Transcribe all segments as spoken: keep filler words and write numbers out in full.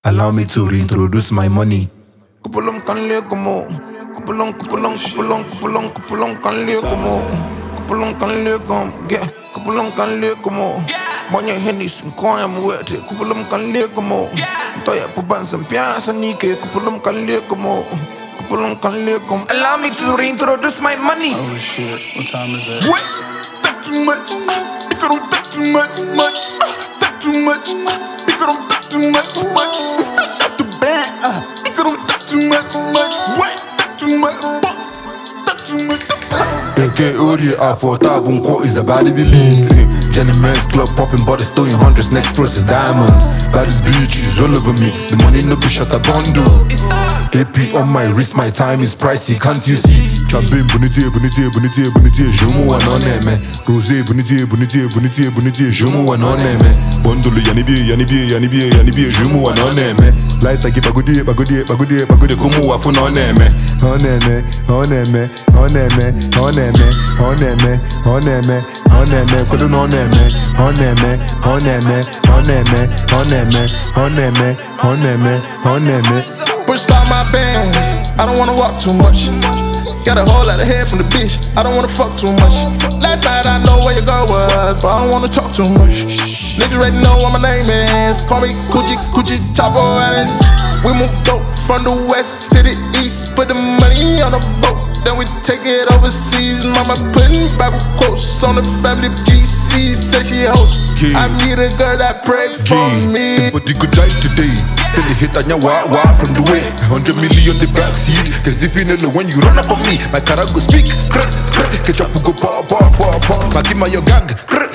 Allow me to reintroduce my money. Kupulong kanle como Kupulong, kupulong, kupulong, kupulong, kupulong kanle como Kupulong kanle como Yeah, kupulong kanle como Banyak Hennis, kau yang muat Kupulong kanle como Toya puban sempian sanike Kupulong kanle como Kupulong kanle como Allow me to reintroduce my money. Oh shit, what time is it? What? That too much Because don't that too much, much That too much Because don't that too much, much We fresh out the bed Because don't that too much, much What? That too much, fuck That too much A K Ori A for tabun ko is a body delete. Jenny Men's club popping body still in hundreds, neck frost is diamonds. Baddest bitches all over me, the money no be shut a bundle. A P on my wrist, my time is pricey, can't you see? Champagne, bonitier, bonitier, bonitier, bonitier, je m'en one on me. Rosé, bonitier, bonitier, bonitier, bonitier, je m'en one on me. Bundle, yanibie, yanibie, yanibie, yanibie, je m'en one on me. Light like bagodi, bagodi, bagodi, bagodi, como wa fun on me. On me, on me, on me, on me, on me, on me, on me, couldn't on me, on me, on me, on me, on me, on me, on me, on me. Push out my bands, I don't wanna walk too much. Got a whole lot of head from the bitch, I don't wanna fuck too much. Last night I know where your girl was, but I don't wanna talk too much. Niggas already know what my name is, call me Coochie Coochie Chapo Alice. We move dope from the west to the east, put the money on a boat, then we take it overseas. Mama putting Bible quotes on the family G C, say she host. Yeah. I need a girl that pray for me. But you could die today. Then they hit on your wah wah from the way. Hundred million the backseat. Cause if you know when you run up on me, my car go speak. Catch up go pa pa pa pa. My give my your gang.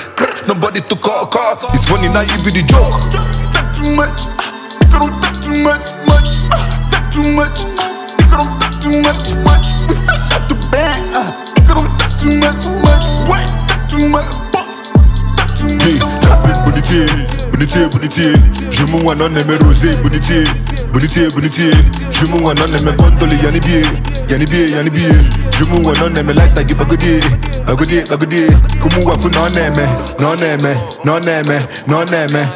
Nobody to call call. It's funny now you be the joke. That too much Because don't that too much, much That too much Because don't that too much, much We fresh out the bed Because don't that too much, much What? That too much, fuck That too much Hey, champagne, bonitier, bonitier, bonitier. Je m'en one on me rosé, bonitier, bonitier, bonitier. Je m'en one on me bundle, yanibie, yanibie, yanibie. Je m'en one on me light like bagodi, bagodi, bagodi. Como wa fu non me, non me, non me, non me.